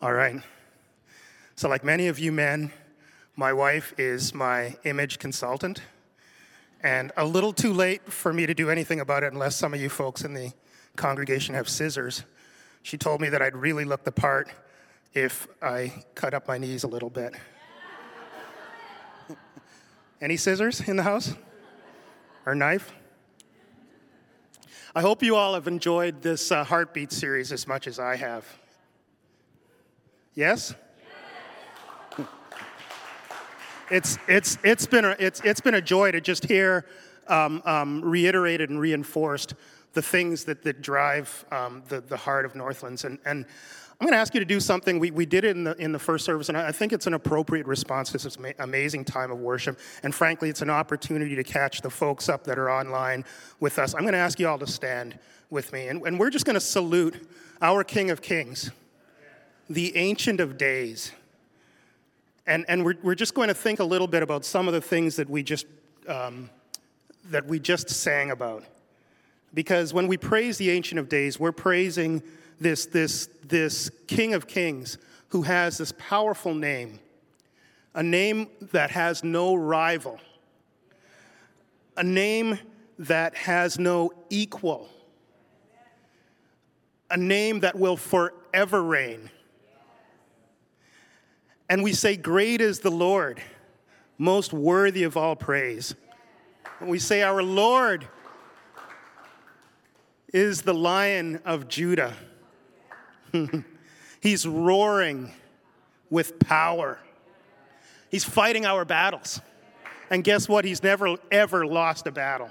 All right. So like many of you men, my wife is my image consultant, and a little too late for me to do anything about it unless some of you folks in the congregation have scissors. She told me that I'd really look the part if I cut up my knees a little bit. Any scissors in the house? Or knife? I hope you all have enjoyed this Heartbeat series as much as I have. Yes? It's been a joy to just hear reiterated and reinforced the things that drive the heart of Northlands. And I'm going to ask you to do something. We did it in the first service, and I think it's an appropriate response to this amazing time of worship. And frankly, it's an opportunity to catch the folks up that are online with us. I'm going to ask you all to stand with me, and we're just going to salute our King of Kings, the Ancient of Days. And we're just going to think a little bit about some of the things that we just sang about. Because when we praise the Ancient of Days, we're praising this King of Kings who has this powerful name, a name that has no rival, a name that has no equal, a name that will forever reign. And we say, great is the Lord, most worthy of all praise. And we say, our Lord is the Lion of Judah. He's roaring with power. He's fighting our battles. And guess what? He's never, ever lost a battle.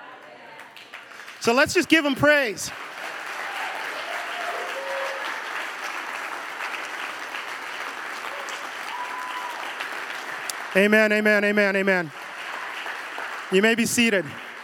So let's just give him praise. Amen, amen, amen, amen. You may be seated.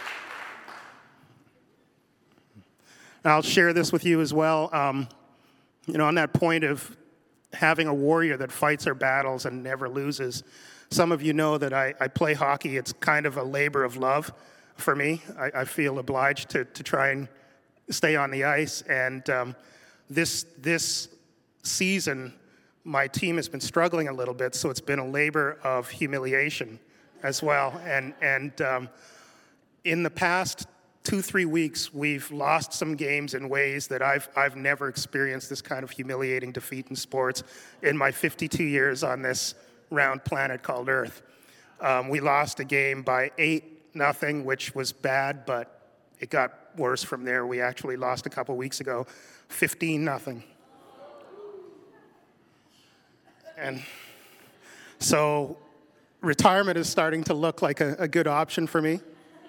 I'll share this with you as well. On that point of having a warrior that fights our battles and never loses, some of you know that I play hockey. It's kind of a labor of love for me. I feel obliged to try and stay on the ice. And this season, my team has been struggling a little bit, so it's been a labor of humiliation as well. And in the past 2-3 weeks, we've lost some games in ways that I've never experienced this kind of humiliating defeat in sports in my 52 years on this round planet called Earth. We lost a game by 8-0, which was bad, but it got worse from there. We actually lost a couple weeks ago, 15-0. And so retirement is starting to look like a good option for me.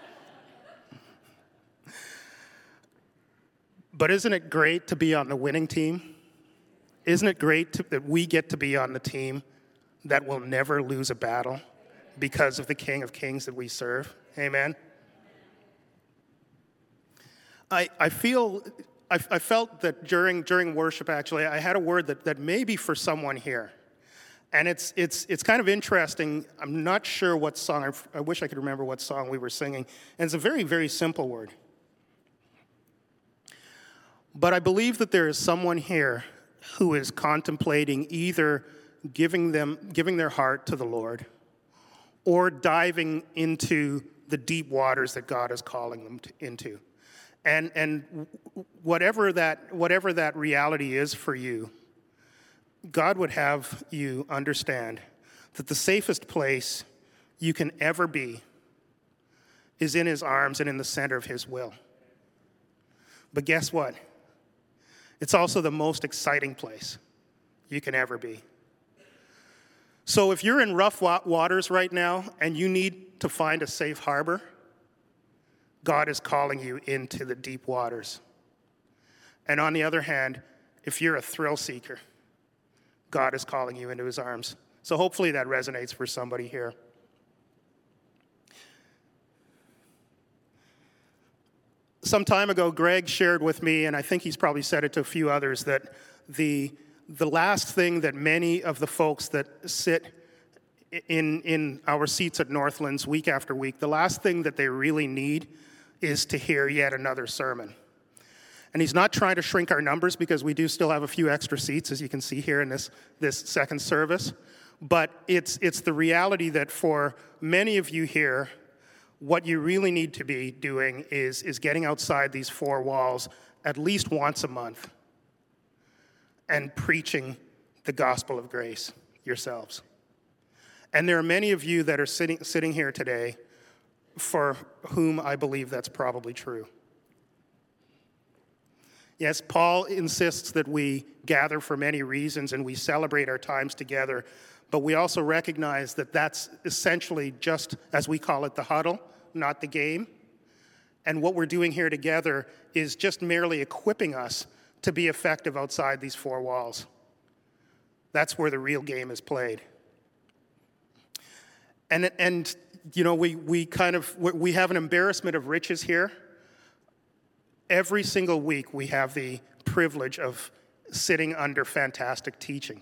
But isn't it great to be on the winning team? Isn't it great that we get to be on the team that will never lose a battle because of the King of Kings that we serve? Amen? I felt that during worship, actually, I had a word that may be for someone here. And it's kind of interesting. I'm not sure what song. I wish I could remember what song we were singing. And it's a very, very simple word. But I believe that there is someone here who is contemplating either giving their heart to the Lord or diving into the deep waters that God is calling them into. And whatever that reality is for you, God would have you understand that the safest place you can ever be is in his arms and in the center of his will. But guess what? It's also the most exciting place you can ever be. So if you're in rough waters right now and you need to find a safe harbor, God is calling you into the deep waters. And on the other hand, if you're a thrill seeker, God is calling you into his arms. So hopefully that resonates for somebody here. Some time ago, Greg shared with me, and I think he's probably said it to a few others, that the last thing that many of the folks that sit in our seats at Northlands week after week, the last thing that they really need is to hear yet another sermon. And he's not trying to shrink our numbers because we do still have a few extra seats, as you can see here in this second service. But it's the reality that for many of you here, what you really need to be doing is getting outside these four walls at least once a month and preaching the gospel of grace yourselves. And there are many of you that are sitting here today for whom I believe that's probably true. Yes, Paul insists that we gather for many reasons and we celebrate our times together, but we also recognize that that's essentially just, as we call it, the huddle, not the game. And what we're doing here together is just merely equipping us to be effective outside these four walls. That's where the real game is played. And you know, we have an embarrassment of riches here. Every single week we have the privilege of sitting under fantastic teaching.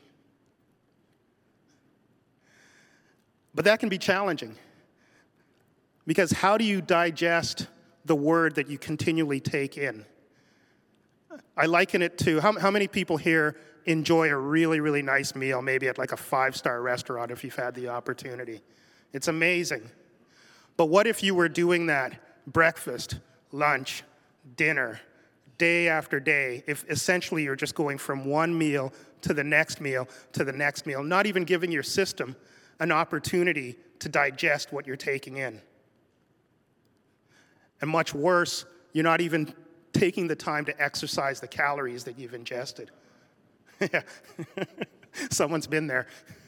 But that can be challenging, because how do you digest the word that you continually take in? I liken it to, how many people here enjoy a really, really nice meal, maybe at like a 5-star restaurant if you've had the opportunity? It's amazing. But what if you were doing that breakfast, lunch, dinner, day after day, if essentially you're just going from one meal to the next meal to the next meal, not even giving your system an opportunity to digest what you're taking in? And much worse, you're not even taking the time to exercise the calories that you've ingested. Yeah. Someone's been there.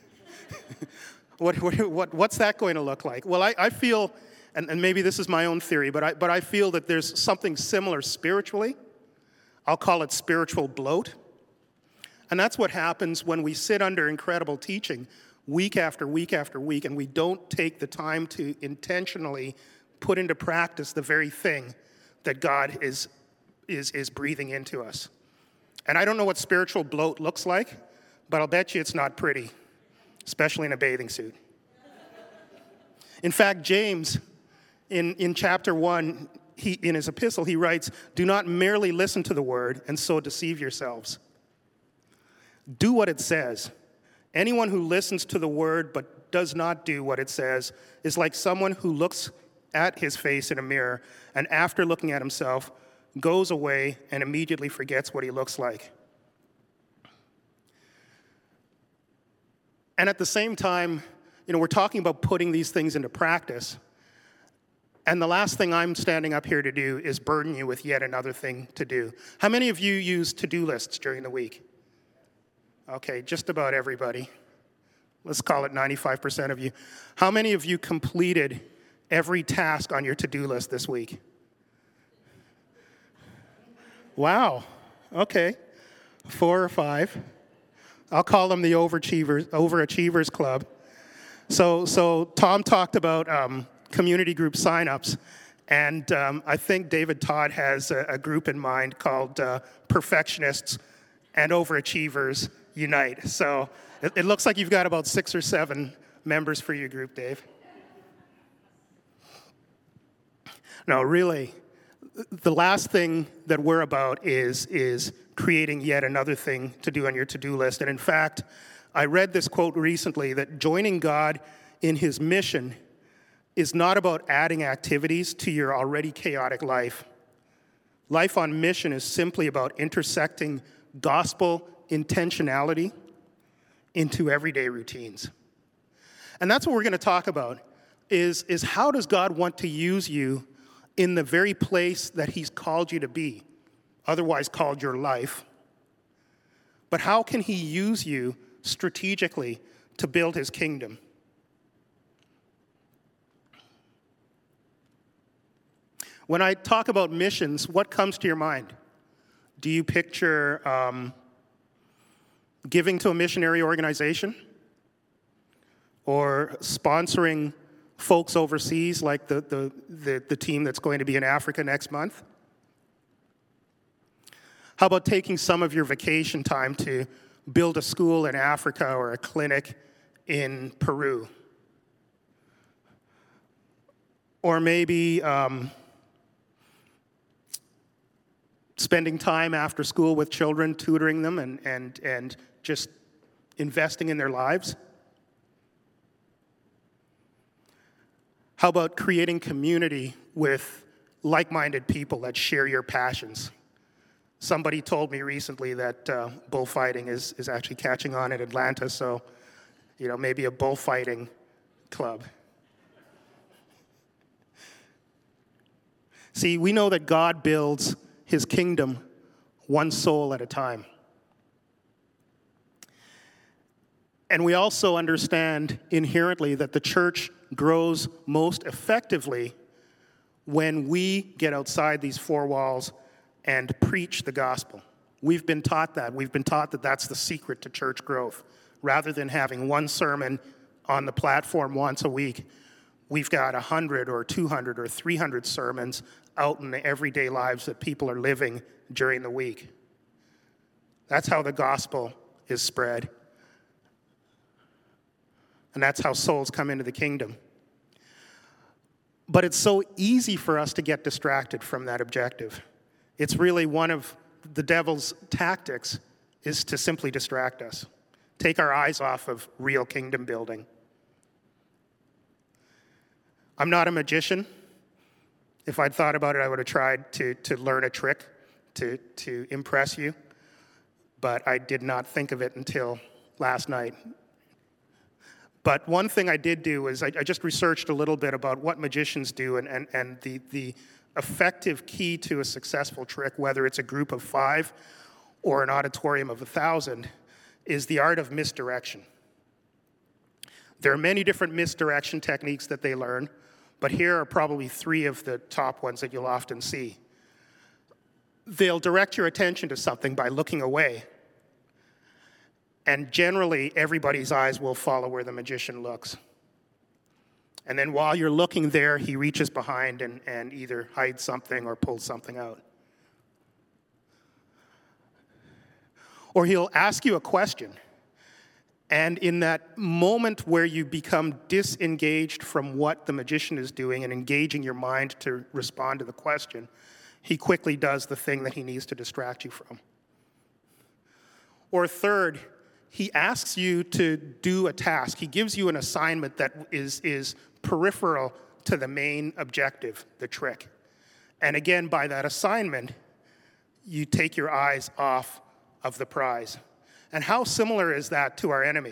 What's that going to look like? Well, I feel, and maybe this is my own theory, but I feel that there's something similar spiritually. I'll call it spiritual bloat. And that's what happens when we sit under incredible teaching week after week after week, and we don't take the time to intentionally put into practice the very thing that God is breathing into us. And I don't know what spiritual bloat looks like, but I'll bet you it's not pretty, especially in a bathing suit. In fact, James, in chapter 1, in his epistle, he writes, "Do not merely listen to the word and so deceive yourselves. Do what it says. Anyone who listens to the word but does not do what it says is like someone who looks at his face in a mirror and after looking at himself goes away and immediately forgets what he looks like." And at the same time, you know, we're talking about putting these things into practice. And the last thing I'm standing up here to do is burden you with yet another thing to do. How many of you use to-do lists during the week? Okay, just about everybody. Let's call it 95% of you. How many of you completed every task on your to-do list this week? Wow, okay. 4 or 5. I'll call them the overachievers club. So Tom talked about community group signups, and I think David Todd has a group in mind called Perfectionists and Overachievers Unite. So it looks like you've got about 6 or 7 members for your group, Dave. No, really, the last thing that we're about is creating yet another thing to do on your to-do list. And in fact, I read this quote recently that joining God in his mission is not about adding activities to your already chaotic life. Life on mission is simply about intersecting gospel intentionality into everyday routines. And that's what we're going to talk about, is how does God want to use you in the very place that he's called you to be, otherwise called your life. But how can he use you strategically to build his kingdom? When I talk about missions, what comes to your mind? Do you picture giving to a missionary organization? Or sponsoring folks overseas, like the team that's going to be in Africa next month? How about taking some of your vacation time to build a school in Africa or a clinic in Peru? Or maybe spending time after school with children, tutoring them, and just investing in their lives? How about creating community with like-minded people that share your passions? Somebody told me recently that bullfighting is actually catching on in Atlanta, so maybe a bullfighting club. See, we know that God builds his kingdom one soul at a time. And we also understand inherently that the church grows most effectively when we get outside these four walls and preach the gospel. We've been taught that. We've been taught that that's the secret to church growth. Rather than having one sermon on the platform once a week, we've got 100 or 200 or 300 sermons out in the everyday lives that people are living during the week. That's how the gospel is spread. And that's how souls come into the kingdom. But it's so easy for us to get distracted from that objective. It's really one of the devil's tactics is to simply distract us, take our eyes off of real kingdom building. I'm not a magician. If I'd thought about it, I would have tried to learn a trick to impress you, but I did not think of it until last night. But one thing I did do is I just researched a little bit about what magicians do and the effective key to a successful trick, whether it's a group of 5 or an auditorium of 1,000, is the art of misdirection. There are many different misdirection techniques that they learn, but here are probably 3 of the top ones that you'll often see. They'll direct your attention to something by looking away. And generally, everybody's eyes will follow where the magician looks. And then while you're looking there, he reaches behind and either hides something or pulls something out. Or he'll ask you a question. And in that moment where you become disengaged from what the magician is doing and engaging your mind to respond to the question, he quickly does the thing that he needs to distract you from. Or third, he asks you to do a task. He gives you an assignment that is peripheral to the main objective, the trick. And again, by that assignment, you take your eyes off of the prize. And how similar is that to our enemy?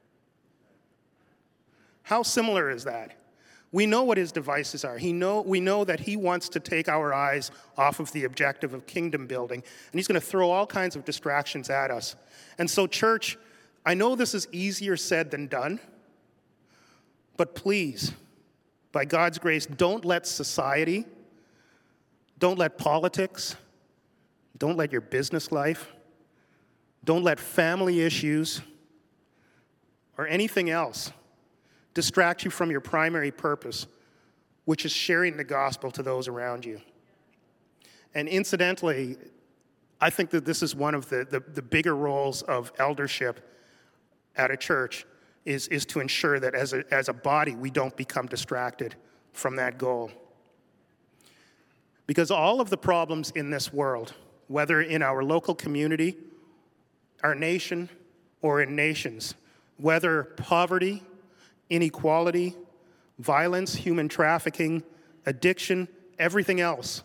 How similar is that? We know what his devices are. We know that he wants to take our eyes off of the objective of kingdom building, and he's going to throw all kinds of distractions at us. And so, church, I know this is easier said than done, but please, by God's grace, don't let society, don't let politics, don't let your business life, don't let family issues or anything else distract you from your primary purpose, which is sharing the gospel to those around you. And incidentally, I think that this is one of the bigger roles of eldership at a church is to ensure that as a body, we don't become distracted from that goal. Because all of the problems in this world, whether in our local community, our nation, or in nations, whether poverty, inequality, violence, human trafficking, addiction, everything else,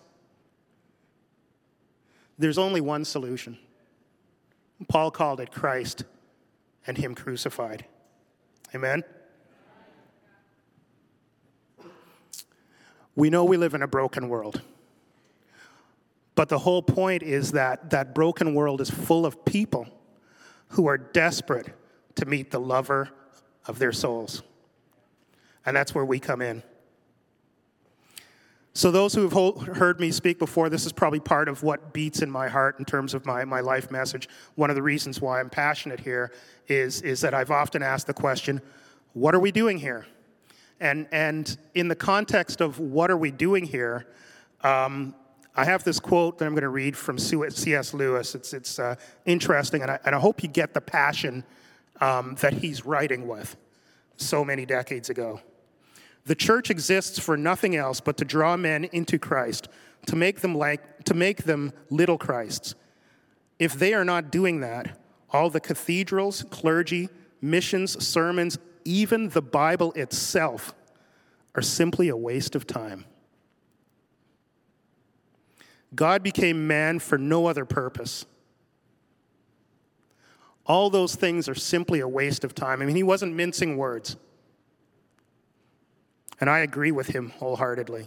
there's only one solution. Paul called it Christ and him crucified. Amen? We know we live in a broken world. But the whole point is that that broken world is full of people who are desperate to meet the lover of their souls. And that's where we come in. So those who have heard me speak before, this is probably part of what beats in my heart in terms of my life message. One of the reasons why I'm passionate here is that I've often asked the question, what are we doing here? And in the context of what are we doing here, I have this quote that I'm going to read from C.S. Lewis. It's interesting, and I hope you get the passion that he's writing with so many decades ago. The church exists for nothing else but to draw men into Christ to make them little Christs. If they are not doing that, all the cathedrals, clergy, missions, sermons, even the Bible itself are simply a waste of time. God became man for no other purpose. All those things are simply a waste of time. I mean, he wasn't mincing words. And I agree with him wholeheartedly.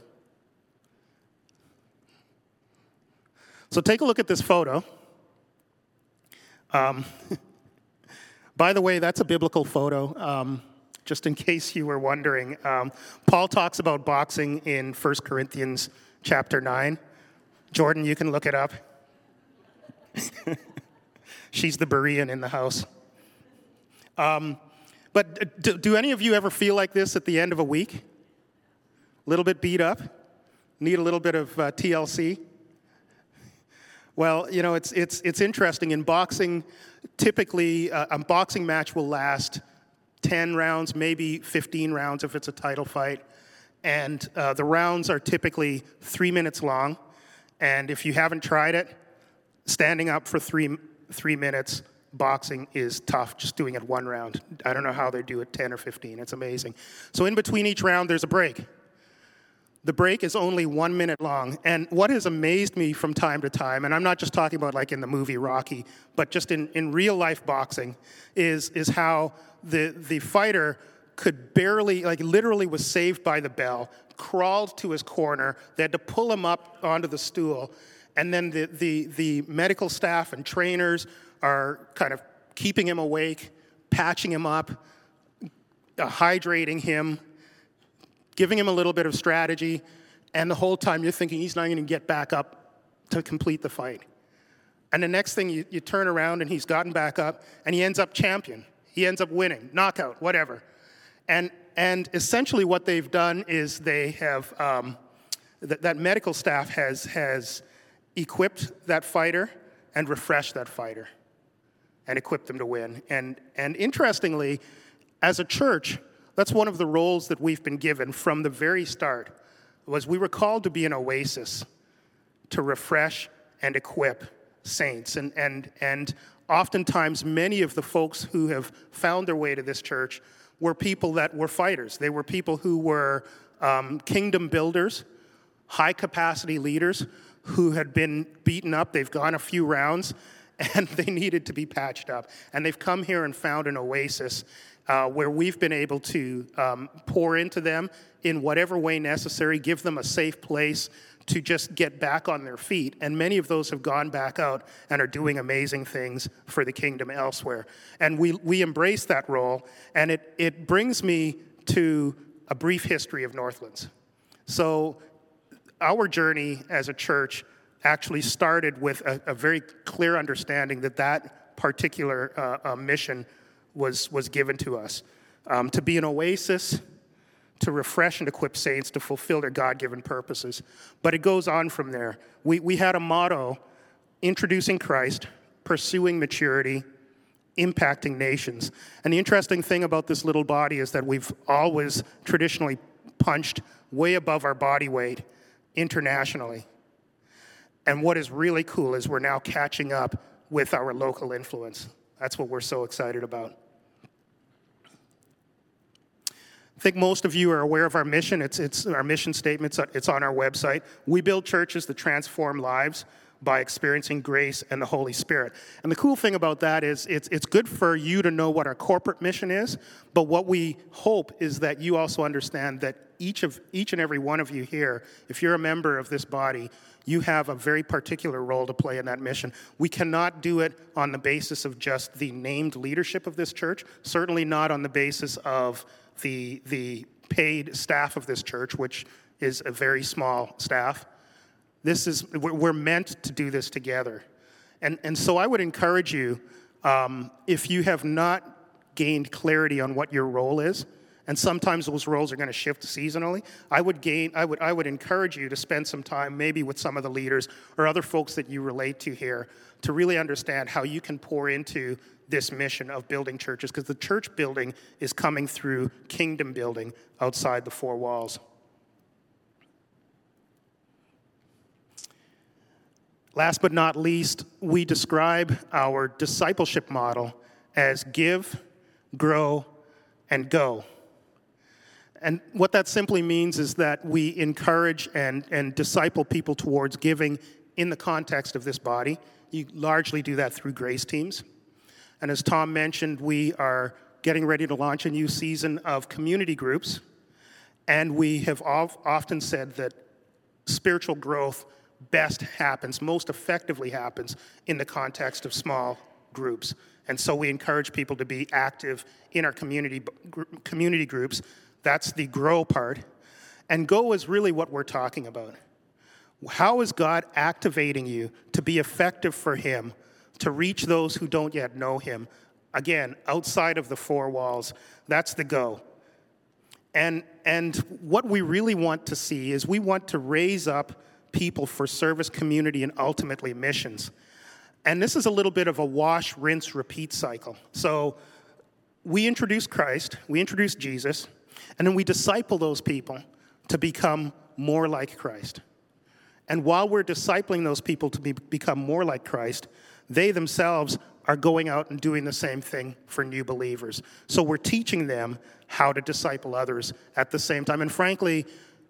So take a look at this photo. By the way, that's a biblical photo, just in case you were wondering. Paul talks about boxing in 1 Corinthians chapter 9. Jordan, you can look it up. She's the Berean in the house. But do any of you ever feel like this at the end of a week? A little bit beat up? Need a little bit of TLC? Well, you know, it's interesting. In boxing, typically a boxing match will last 10 rounds, maybe 15 rounds if it's a title fight. And the rounds are typically 3 minutes long. And if you haven't tried it, standing up for three minutes boxing is tough, just doing it one round. I don't know how they do it 10 or 15. It's amazing. So in between each round, there's a break. The break is only 1 minute long. And what has amazed me from time to time, and I'm not just talking about like in the movie Rocky, but just in real life boxing, is how the fighter could barely, like literally was saved by the bell, crawled to his corner. They had to pull him up onto the stool. And then the medical staff and trainers are kind of keeping him awake, patching him up, hydrating him, giving him a little bit of strategy, and the whole time you're thinking he's not going to get back up to complete the fight. And the next thing, you turn around and he's gotten back up, and he ends up champion. He ends up winning, knockout, whatever. And essentially what they've done is they have, that medical staff has equipped that fighter and refreshed that fighter and equipped them to win. And interestingly, as a church, that's one of the roles that we've been given from the very start, was we were called to be an oasis, to refresh and equip saints. And oftentimes, many of the folks who have found their way to this church were people that were fighters. They were people who were kingdom builders, high-capacity leaders who had been beaten up. They've gone a few rounds, and they needed to be patched up. And they've come here and found an oasis where we've been able to pour into them in whatever way necessary, give them a safe place to just get back on their feet. And many of those have gone back out and are doing amazing things for the kingdom elsewhere. And we embrace that role, and it brings me to a brief history of Northlands. So our journey as a church actually started with a very clear understanding that particular mission was given to us, to be an oasis, to refresh and equip saints to fulfill their God-given purposes. But it goes on from there. We had a motto, introducing Christ, pursuing maturity, impacting nations. And the interesting thing about this little body is that we've always traditionally punched way above our body weight internationally. And what is really cool is we're now catching up with our local influence. That's what we're so excited about. I think most of you are aware of our mission. It's our mission statement. It's on our website. We build churches that transform lives by experiencing grace and the Holy Spirit. And the cool thing about that is it's good for you to know what our corporate mission is, but what we hope is that you also understand that each and every one of you here, if you're a member of this body, you have a very particular role to play in that mission. We cannot do it on the basis of just the named leadership of this church, certainly not on the basis of the paid staff of this church, which is a very small staff. We're meant to do this together. And so I would encourage you, if you have not gained clarity on what your role is, and sometimes those roles are going to shift seasonally, I would encourage you to spend some time maybe with some of the leaders or other folks that you relate to here to really understand how you can pour into this mission of building churches, because the church building is coming through kingdom building outside the four walls. Last but not least, we describe our discipleship model as give, grow, and go. And what that simply means is that we encourage and disciple people towards giving in the context of this body. You largely do that through grace teams. And as Tom mentioned, we are getting ready to launch a new season of community groups. And we have often said that spiritual growth best happens, most effectively happens in the context of small groups. And so we encourage people to be active in our community groups. That's the grow part. And go is really what we're talking about. How is God activating you to be effective for him, to reach those who don't yet know him? Again, outside of the four walls, that's the go. And what we really want to see is we want to raise up people for service, community, and ultimately missions. And this is a little bit of a wash, rinse, repeat cycle. So we introduce Christ, we introduce Jesus, and then we disciple those people to become more like Christ. And while we're discipling those people to become more like Christ, they themselves are going out and doing the same thing for new believers. So we're teaching them how to disciple others at the same time. And frankly,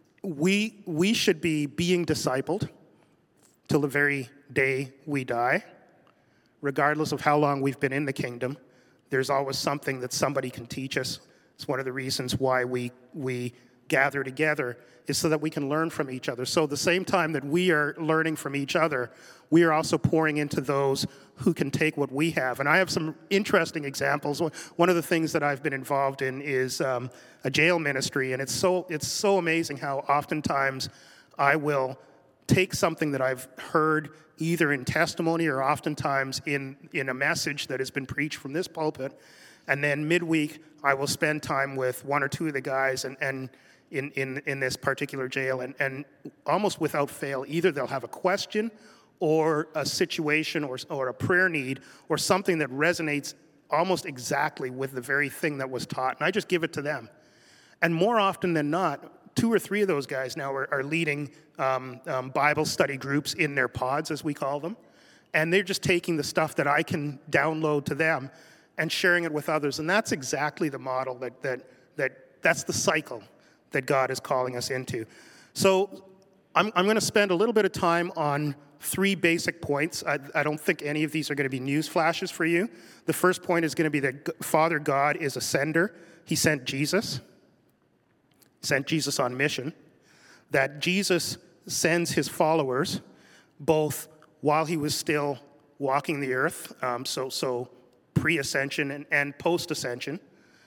we should be being discipled till the very day we die, regardless of how long we've been in the kingdom. There's always something that somebody can teach us. It's one of the reasons why we gather together, is so that we can learn from each other. So at the same time that we are learning from each other, we are also pouring into those who can take what we have. And I have some interesting examples. One of the things that I've been involved in is a jail ministry, and it's so amazing how oftentimes I will take something that I've heard either in testimony or oftentimes in a message that has been preached from this pulpit, and then midweek I will spend time with one or two of the guys and in this particular jail, and almost without fail, either they'll have a question or a situation or a prayer need or something that resonates almost exactly with the very thing that was taught, and I just give it to them. And more often than not, 2 or 3 of those guys now are leading Bible study groups in their pods, as we call them, and they're just taking the stuff that I can download to them and sharing it with others. And that's exactly the model that's the cycle that God is calling us into. So I'm going to spend a little bit of time on 3 basic points. I don't think any of these are going to be news flashes for you. The first point is going to be that Father God is a sender. He sent Jesus. He sent Jesus on mission. That Jesus sends his followers both while he was still walking the earth, so pre-ascension and post-ascension.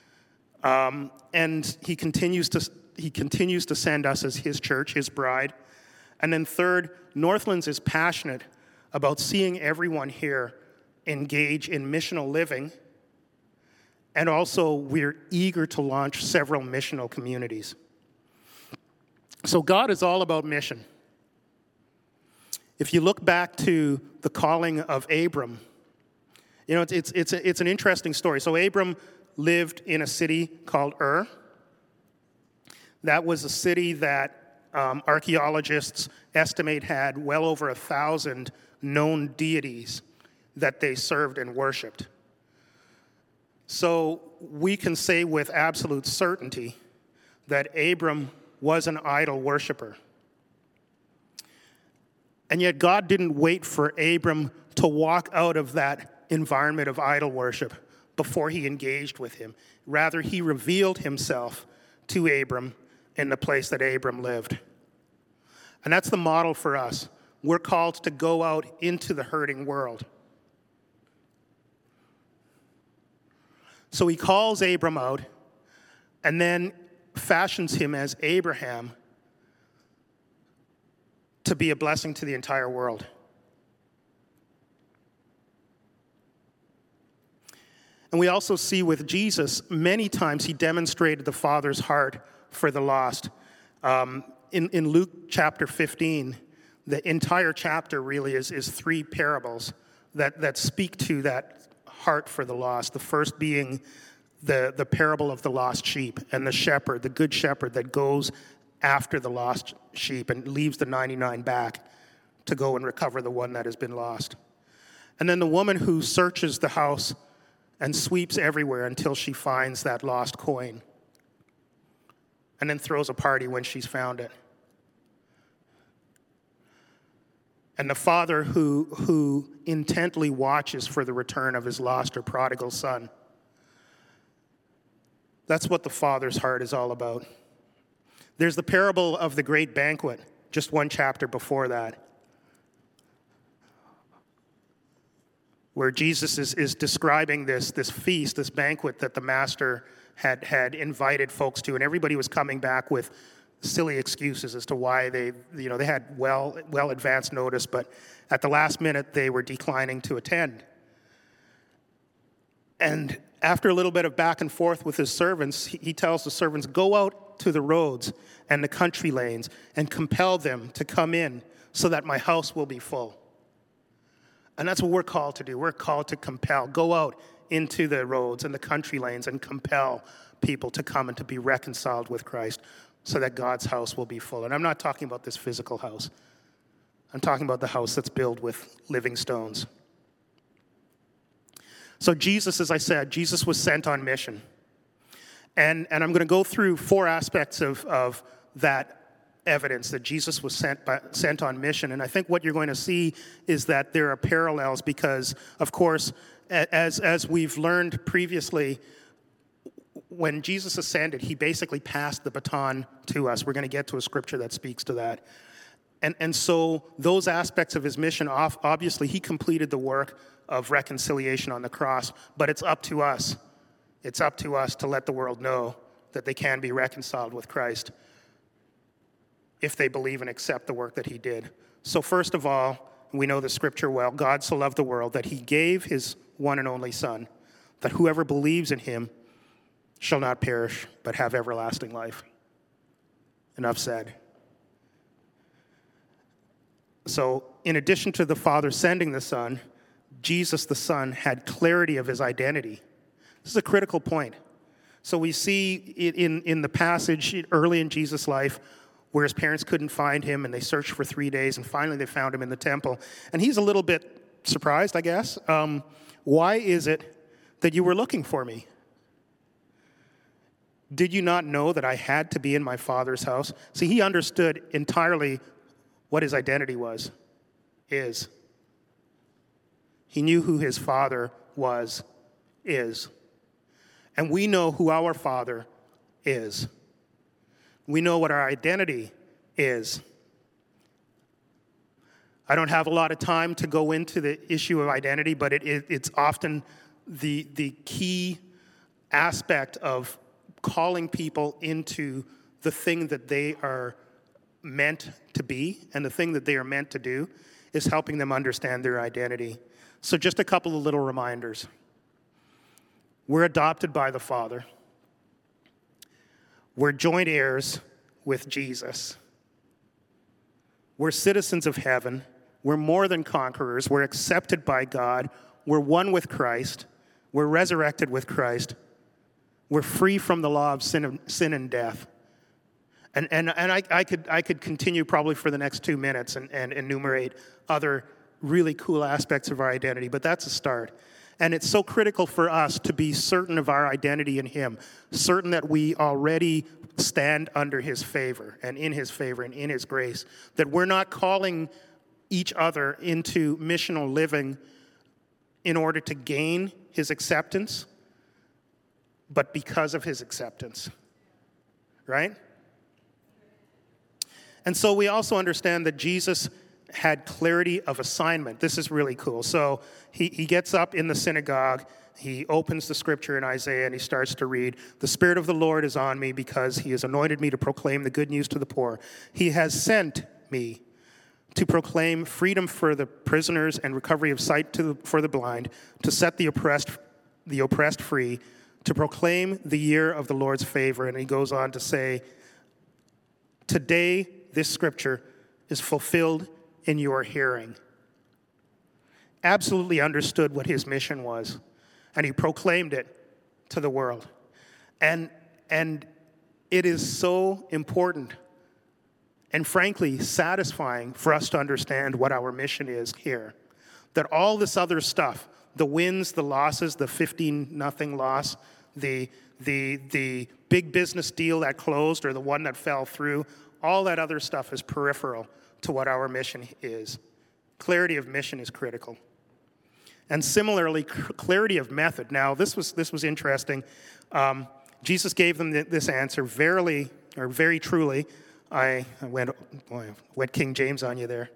And he continues to send us as his church, his bride. And then third, Northlands is passionate about seeing everyone here engage in missional living. And also, we're eager to launch several missional communities. So God is all about mission. If you look back to the calling of Abram, you know, it's an interesting story. So Abram lived in a city called Ur. That was a city that archaeologists estimate had well over 1,000 known deities that they served and worshipped. So we can say with absolute certainty that Abram was an idol worshiper. And yet God didn't wait for Abram to walk out of that environment of idol worship before he engaged with him. Rather, he revealed himself to Abram in the place that Abram lived. And that's the model for us. We're called to go out into the hurting world. So he calls Abram out and then fashions him as Abraham to be a blessing to the entire world. And we also see with Jesus, many times he demonstrated the Father's heart for the lost. In Luke chapter 15, the entire chapter really is 3 parables that speak to that heart for the lost. The first being the parable of the lost sheep and the shepherd, the good shepherd that goes after the lost sheep and leaves the 99 back to go and recover the one that has been lost. And then the woman who searches the house and sweeps everywhere until she finds that lost coin, and then throws a party when she's found it. And the father who intently watches for the return of his lost or prodigal son. That's what the Father's heart is all about. There's the parable of the great banquet, just one chapter before that, where Jesus is describing this feast, this banquet that the master had invited folks to, and everybody was coming back with silly excuses as to why they had well advanced notice, but at the last minute they were declining to attend. And after a little bit of back and forth with his servants, he tells the servants, go out to the roads and the country lanes and compel them to come in so that my house will be full. And that's what we're called to do. We're called to compel. Go out into the roads and the country lanes and compel people to come and to be reconciled with Christ so that God's house will be full. And I'm not talking about this physical house. I'm talking about the house that's built with living stones. So Jesus, as I said, Jesus was sent on mission. And I'm going to go through 4 aspects of that evidence that Jesus was sent on mission. And I think what you're going to see is that there are parallels because, of course, as we've learned previously, when Jesus ascended, he basically passed the baton to us. We're going to get to a scripture that speaks to that. And so those aspects of his mission, obviously, he completed the work of reconciliation on the cross, but it's up to us. It's up to us to let the world know that they can be reconciled with Christ if they believe and accept the work that he did. So first of all, we know the scripture well, God so loved the world that he gave his one and only Son, that whoever believes in him shall not perish, but have everlasting life. Enough said. So, in addition to the Father sending the Son, Jesus the Son had clarity of his identity. This is a critical point. So we see in the passage early in Jesus' life where his parents couldn't find him and they searched for 3 days and finally they found him in the temple. And he's a little bit surprised, I guess. Why is it that you were looking for me? Did you not know that I had to be in my Father's house? See, he understood entirely what his identity is. He knew who his Father is. And we know who our Father is. We know what our identity is. I don't have a lot of time to go into the issue of identity, but it's often the key aspect of calling people into the thing that they are meant to be and the thing that they are meant to do is helping them understand their identity. So just a couple of little reminders. We're adopted by the Father. We're joint heirs with Jesus. We're citizens of heaven. We're more than conquerors. We're accepted by God. We're one with Christ. We're resurrected with Christ. We're free from the law of sin and death. And I could continue probably for the next 2 minutes and enumerate other really cool aspects of our identity, but that's a start. And it's so critical for us to be certain of our identity in him, certain that we already stand under his favor and in his grace, that we're not calling each other into missional living in order to gain his acceptance, but because of his acceptance, right? And so we also understand that Jesus had clarity of assignment. This is really cool. So he gets up in the synagogue, he opens the scripture in Isaiah, and he starts to read, "The Spirit of the Lord is on me because he has anointed me to proclaim the good news to the poor. He has sent me to proclaim freedom for the prisoners and recovery of sight for the blind, to set the oppressed free, to proclaim the year of the Lord's favor." And he goes on to say, "Today, this scripture is fulfilled in your hearing." Absolutely understood what his mission was, and he proclaimed it to the world. And it is so important and frankly, satisfying for us to understand what our mission is here. That all this other stuff, the wins, the losses, the 15-0 loss, the big business deal that closed or the one that fell through, all that other stuff is peripheral to what our mission is. Clarity of mission is critical. And similarly, clarity of method. Now, this was interesting. Jesus gave them this answer, verily, or very truly. I went King James on you there.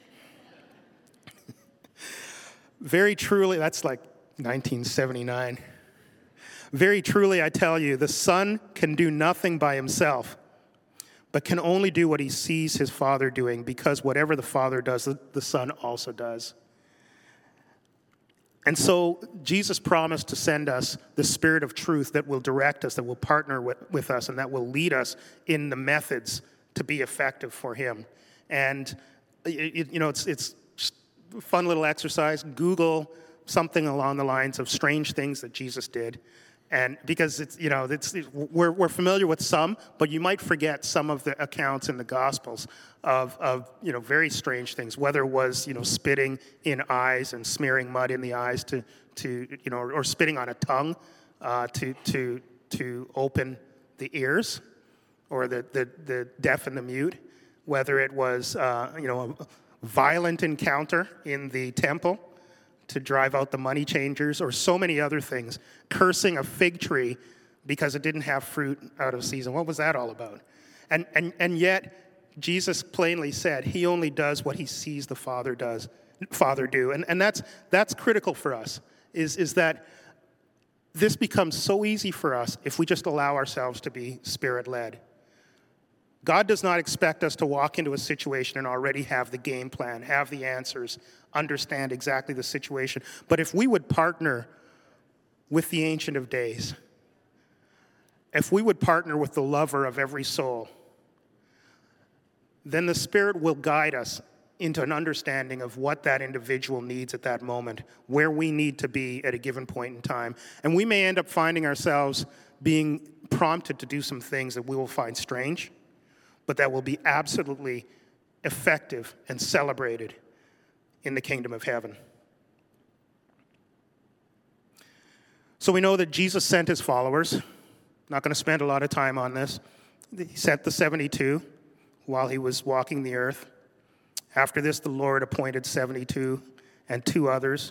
Very truly, that's like 1979. Very truly, I tell you, the Son can do nothing by himself, but can only do what he sees his Father doing, because whatever the Father does, the Son also does. And so Jesus promised to send us the Spirit of truth that will direct us, that will partner with us, and that will lead us in the methods to be effective for him. And, it's just a fun little exercise. Google something along the lines of strange things that Jesus did. And because we're familiar with some, but you might forget some of the accounts in the Gospels of very strange things. Whether it was spitting in eyes and smearing mud in the eyes or spitting on a tongue to open the ears, or the deaf and the mute. Whether it was a violent encounter in the temple to drive out the money changers, or so many other things. Cursing a fig tree because it didn't have fruit out of season. What was that all about? And yet, Jesus plainly said he only does what he sees the Father do. And that's critical for us, is that this becomes so easy for us if we just allow ourselves to be Spirit-led. God does not expect us to walk into a situation and already have the game plan, have the answers, understand exactly the situation. But if we would partner with the Ancient of Days, if we would partner with the lover of every soul, then the Spirit will guide us into an understanding of what that individual needs at that moment, where we need to be at a given point in time. And we may end up finding ourselves being prompted to do some things that we will find strange, but that will be absolutely effective and celebrated in the kingdom of heaven. So we know that Jesus sent his followers. Not going to spend a lot of time on this. He sent the 72 while he was walking the earth. After this, the Lord appointed 72 others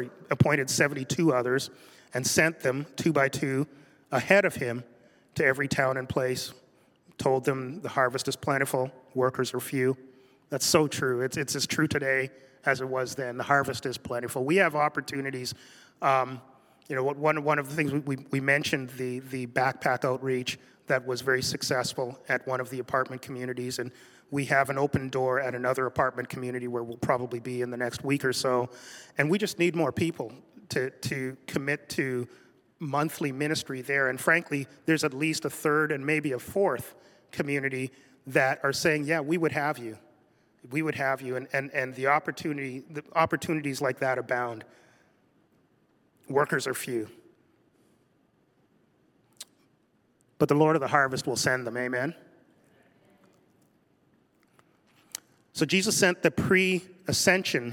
and sent them 2 by 2 ahead of him to every town and place. Told them the harvest is plentiful, workers are few. That's so true. It's as true today as it was then. The harvest is plentiful. We have opportunities. One of the things we mentioned, the backpack outreach that was very successful at one of the apartment communities, and we have an open door at another apartment community where we'll probably be in the next week or so, and we just need more people to commit to monthly ministry there. And frankly, there's at least a third and maybe a fourth community that are saying, yeah, we would have you. We would have you. And the opportunities like that abound. Workers are few. But the Lord of the harvest will send them, amen? So Jesus sent the pre-ascension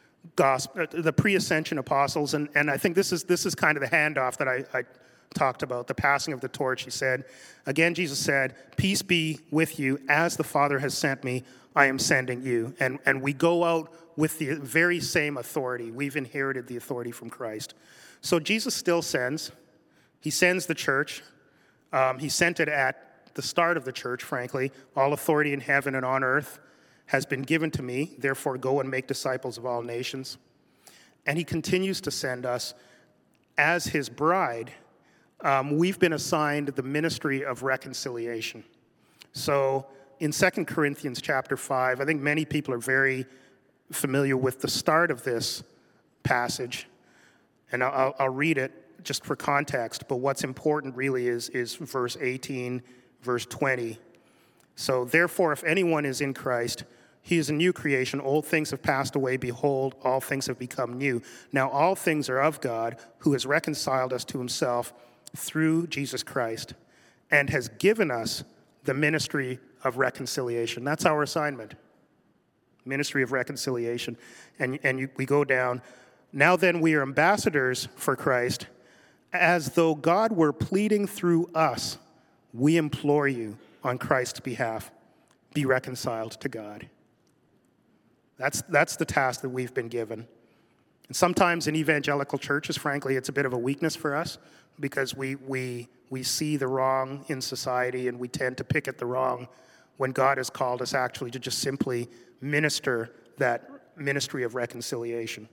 apostles, and I think this is kind of the handoff that I talked about, the passing of the torch. He said, again, Jesus said, peace be with you. As the Father has sent me, I am sending you. And we go out with the very same authority. We've inherited the authority from Christ. So Jesus still sends. He sends the church. He sent it at the start of the church, frankly. All authority in heaven and on earth has been given to me. Therefore, go and make disciples of all nations. And he continues to send us as his bride. We've been assigned the ministry of reconciliation. So in 2 Corinthians chapter 5, I think many people are very familiar with the start of this passage. And I'll read it just for context, but what's important really is verse 18, verse 20. So therefore, if anyone is in Christ, he is a new creation. Old things have passed away. Behold, all things have become new. Now all things are of God, who has reconciled us to himself through Jesus Christ, and has given us the ministry of reconciliation. That's our assignment. Ministry of reconciliation. We go down. Now then, we are ambassadors for Christ, as though God were pleading through us. We implore you on Christ's behalf, be reconciled to God. That's the task that we've been given. And sometimes in evangelical churches, frankly, it's a bit of a weakness for us because we see the wrong in society and we tend to pick at the wrong when God has called us actually to just simply minister that ministry of reconciliation.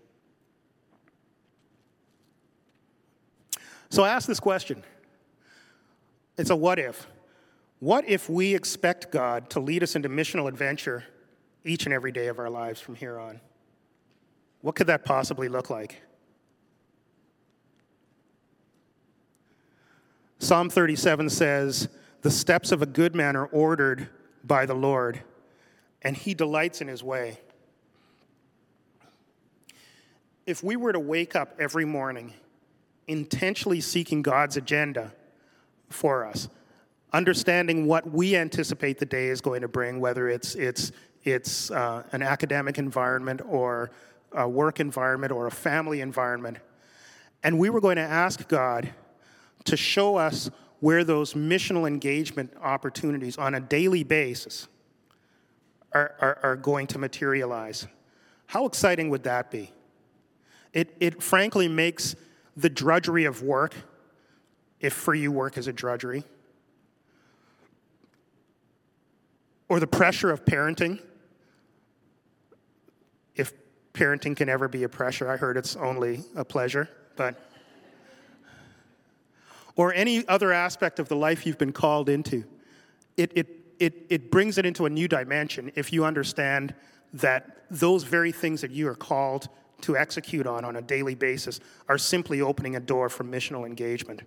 So I ask this question. It's a what if. What if we expect God to lead us into missional adventure each and every day of our lives from here on? What could that possibly look like? Psalm 37 says, "The steps of a good man are ordered by the Lord, and he delights in his way." If we were to wake up every morning intentionally seeking God's agenda for us, understanding what we anticipate the day is going to bring, whether it's an academic environment or a work environment or a family environment, and we were going to ask God to show us where those missional engagement opportunities on a daily basis are going to materialize. How exciting would that be? It frankly makes the drudgery of work, if for you work is a drudgery, or the pressure of parenting, if parenting can ever be a pressure. I heard it's only a pleasure, but or any other aspect of the life you've been called into. It brings it into a new dimension if you understand that those very things that you are called to execute on a daily basis are simply opening a door for missional engagement.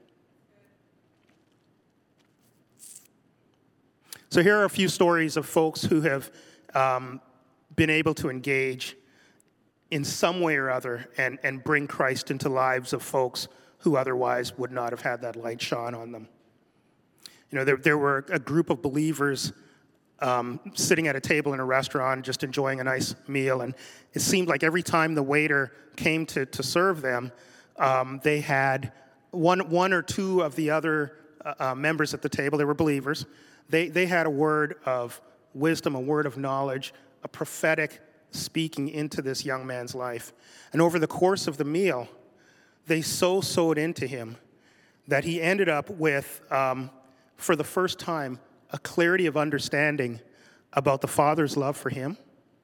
So here are a few stories of folks who have been able to engage in some way or other and bring Christ into lives of folks who otherwise would not have had that light shone on them. You know, there were a group of believers sitting at a table in a restaurant, just enjoying a nice meal, and it seemed like every time the waiter came to serve them, they had one or two of the other members at the table. They were believers. They had a word of wisdom, a word of knowledge, a prophetic speaking into this young man's life. And over the course of the meal, they so sowed into him that he ended up with, for the first time, a clarity of understanding about the Father's love for him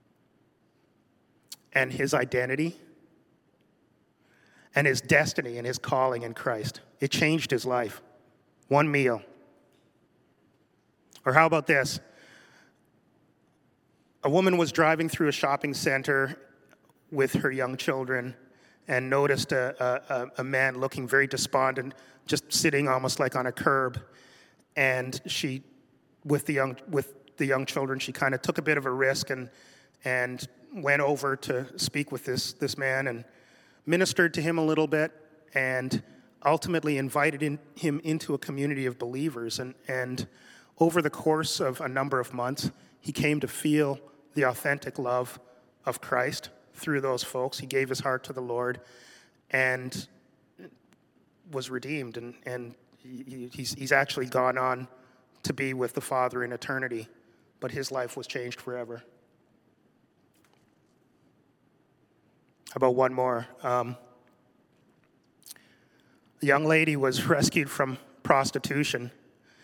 and his identity and his destiny and his calling in Christ. It changed his life. One meal. Or how about this? A woman was driving through a shopping center with her young children and noticed a man looking very despondent, just sitting almost like on a curb. And she, with the young children, she kind of took a bit of a risk and went over to speak with this man and ministered to him a little bit and ultimately invited him into a community of believers. And over the course of a number of months, he came to feel the authentic love of Christ through those folks. He gave his heart to the Lord and was redeemed. And he's actually gone on to be with the Father in eternity, but his life was changed forever. How about one more? A young lady was rescued from prostitution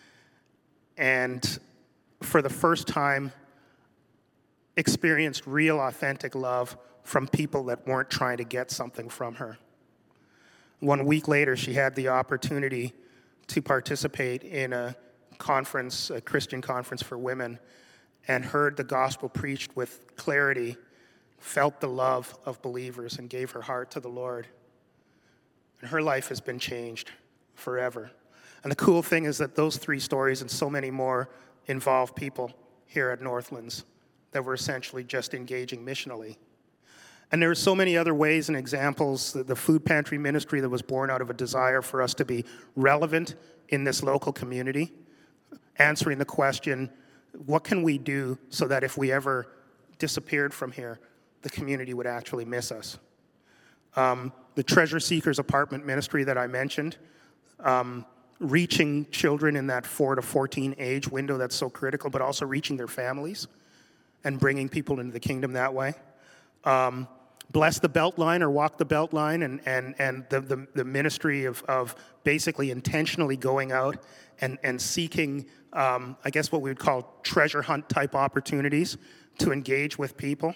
and for the first time experienced real authentic love from people that weren't trying to get something from her. 1 week later, she had the opportunity to participate in a conference, a Christian conference for women, and heard the gospel preached with clarity, felt the love of believers, and gave her heart to the Lord. And her life has been changed forever. And the cool thing is that those 3 stories and so many more involve people here at Northlands that were essentially just engaging missionally. And there are so many other ways and examples. The food pantry ministry that was born out of a desire for us to be relevant in this local community. answering the question, what can we do so that if we ever disappeared from here, the community would actually miss us? The Treasure Seekers Apartment Ministry that I mentioned, reaching children in that 4 to 14 age window that's so critical, but also reaching their families and bringing people into the kingdom that way. Bless the Beltline or Walk the Beltline, and the ministry of basically intentionally going out and seeking, I guess what we would call treasure hunt type opportunities to engage with people.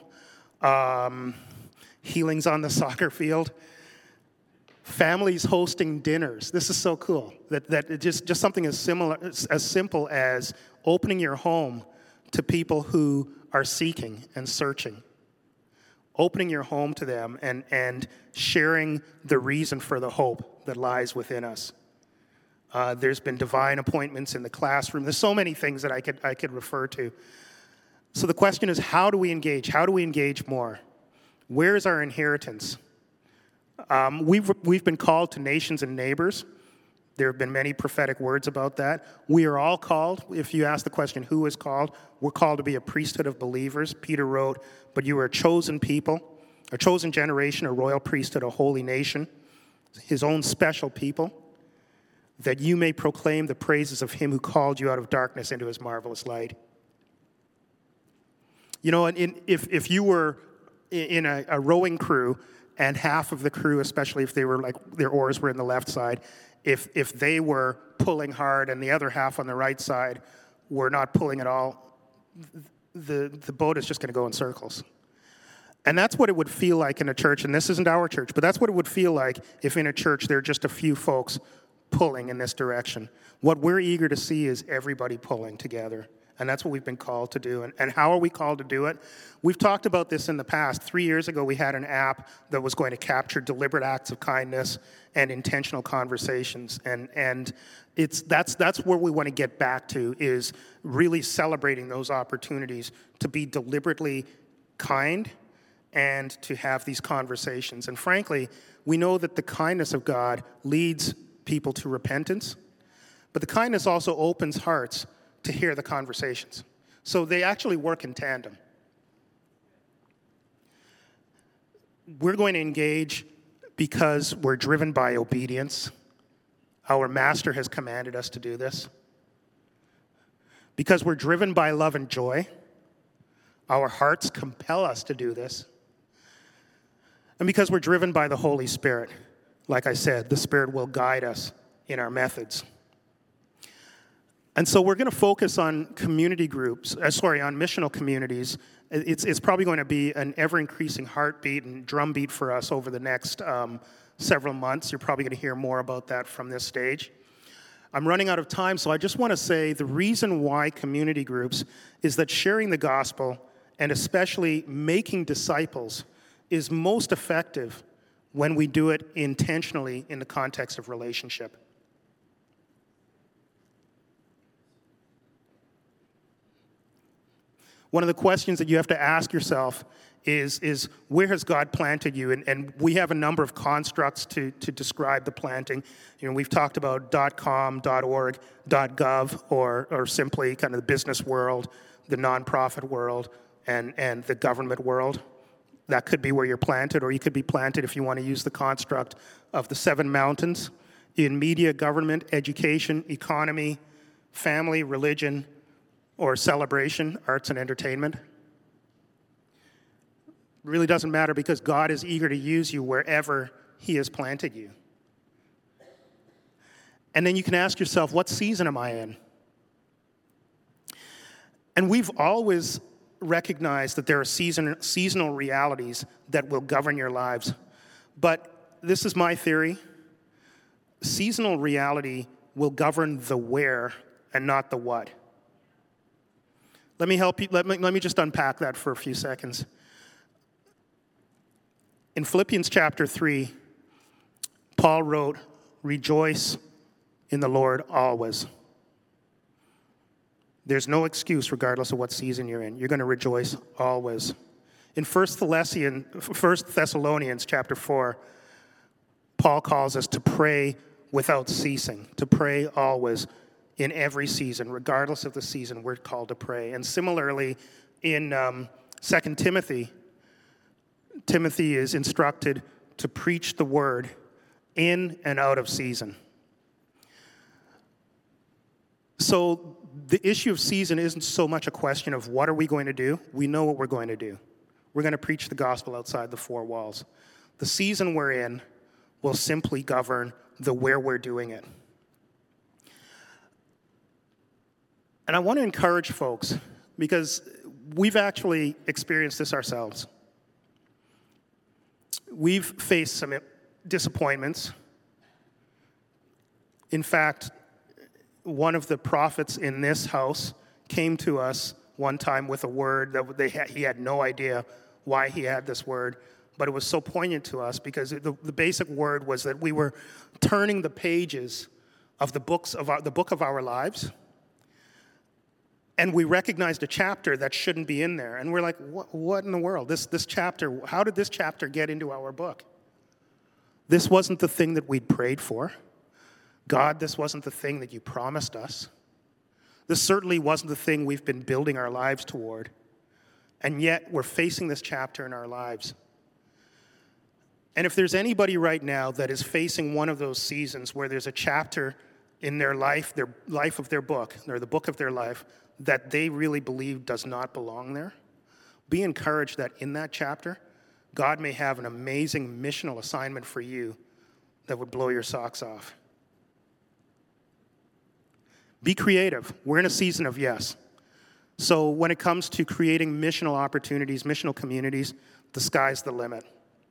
Healings on the soccer field. Families hosting dinners. This is so cool. That just something as simple as opening your home to people who are seeking and searching. Opening your home to them and sharing the reason for the hope that lies within us. There's been divine appointments in the classroom. There's so many things that I could refer to. So the question is, how do we engage? How do we engage more? Where is our inheritance? We've been called to nations and neighbors. There have been many prophetic words about that. We are all called. If you ask the question, who is called? We're called to be a priesthood of believers. Peter wrote, but you are a chosen people, a chosen generation, a royal priesthood, a holy nation, his own special people, that you may proclaim the praises of him who called you out of darkness into his marvelous light. You know, if you were in a rowing crew and half of the crew, especially if they were like their oars were in the left side, if they were pulling hard and the other half on the right side were not pulling at all, the boat is just going to go in circles. And that's what it would feel like in a church, and this isn't our church, but that's what it would feel like if in a church there are just a few folks pulling in this direction. What we're eager to see is everybody pulling together. And that's what we've been called to do. And how are we called to do it? We've talked about this in the past. 3 years ago, we had an app that was going to capture deliberate acts of kindness and intentional conversations. And that's where we want to get back to, is really celebrating those opportunities to be deliberately kind and to have these conversations. And frankly, we know that the kindness of God leads people to repentance, but the kindness also opens hearts to hear the conversations. So they actually work in tandem. We're going to engage because we're driven by obedience. Our master has commanded us to do this. Because we're driven by love and joy. Our hearts compel us to do this. And because we're driven by the Holy Spirit. Like I said, the Spirit will guide us in our methods. And so we're going to focus on community groups, on missional communities. It's probably going to be an ever-increasing heartbeat and drumbeat for us over the next several months. You're probably going to hear more about that from this stage. I'm running out of time, so I just want to say the reason why community groups is that sharing the gospel, and especially making disciples, is most effective when we do it intentionally in the context of relationship. One of the questions that you have to ask yourself is where has God planted you? And we have a number of constructs to describe the planting. You know, we've talked about .com, .org, .gov, or simply kind of the business world, the nonprofit world, and the government world. That could be where you're planted, or you could be planted, if you want to use the construct of the 7 mountains, in media, government, education, economy, family, religion, or celebration, arts and entertainment. It really doesn't matter, because God is eager to use you wherever he has planted you. And then you can ask yourself, what season am I in? And we've always recognized that there are seasonal realities that will govern your lives. But this is my theory. Seasonal reality will govern the where and not the what. Let me help you. Let me just unpack that for a few seconds. In Philippians chapter 3, Paul wrote, "Rejoice in the Lord always." There's no excuse regardless of what season you're in. You're going to rejoice always. In 1 Thessalonians chapter 4, Paul calls us to pray without ceasing, to pray always. in every season, regardless of the season, we're called to pray. And similarly, in 2 Timothy, Timothy is instructed to preach the word in and out of season. So the issue of season isn't so much a question of what are we going to do. We know what we're going to do. We're going to preach the gospel outside the four walls. The season we're in will simply govern the where we're doing it. And I want to encourage folks, because we've actually experienced this ourselves. We've faced some disappointments. In fact, one of the prophets in this house came to us one time with a word that he had no idea why he had this word, but it was so poignant to us because the basic word was that we were turning the pages of the book of our lives, and we recognized a chapter that shouldn't be in there, and we're like, what in the world? This chapter, how did this chapter get into our book? This wasn't the thing that we'd prayed for. God, this wasn't the thing that you promised us. This certainly wasn't the thing we've been building our lives toward. And yet, we're facing this chapter in our lives. And if there's anybody right now that is facing one of those seasons where there's a chapter in their life of their book, or the book of their life, that they really believe does not belong there, be encouraged that in that chapter, God may have an amazing missional assignment for you that would blow your socks off. Be creative. We're in a season of yes. So when it comes to creating missional opportunities, missional communities, the sky's the limit.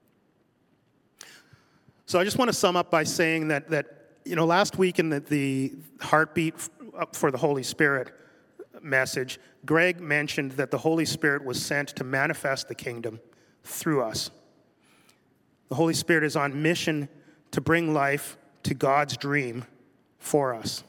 So I just want to sum up by saying that last week in the Heartbeat for the Holy Spirit message, Greg mentioned that the Holy Spirit was sent to manifest the kingdom through us. The Holy Spirit is on mission to bring life to God's dream for us.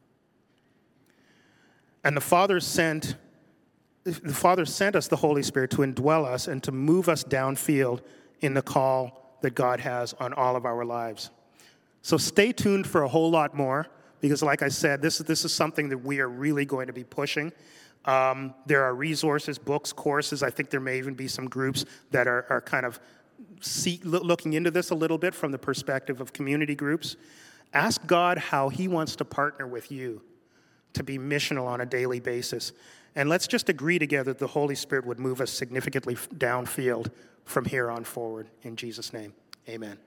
And the Father sent us the Holy Spirit to indwell us and to move us downfield in the call that God has on all of our lives. So stay tuned for a whole lot more, because like I said, this is something that we are really going to be pushing. There are resources, books, courses. I think there may even be some groups that are kind of looking into this a little bit from the perspective of community groups. Ask God how he wants to partner with you to be missional on a daily basis. And let's just agree together that the Holy Spirit would move us significantly downfield from here on forward. In Jesus' name, amen.